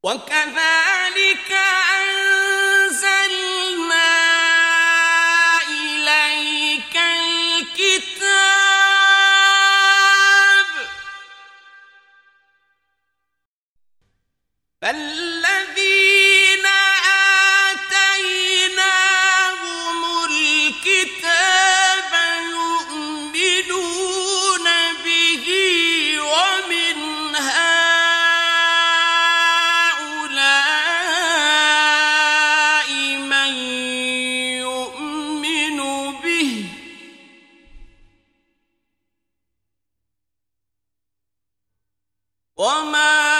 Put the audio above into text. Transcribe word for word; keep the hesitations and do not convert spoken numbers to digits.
وكذلك أنزلنا إليك الكتاب فالذين آتيناهم الكتاب يؤمنون به ومن هؤلاء من يؤمن به وما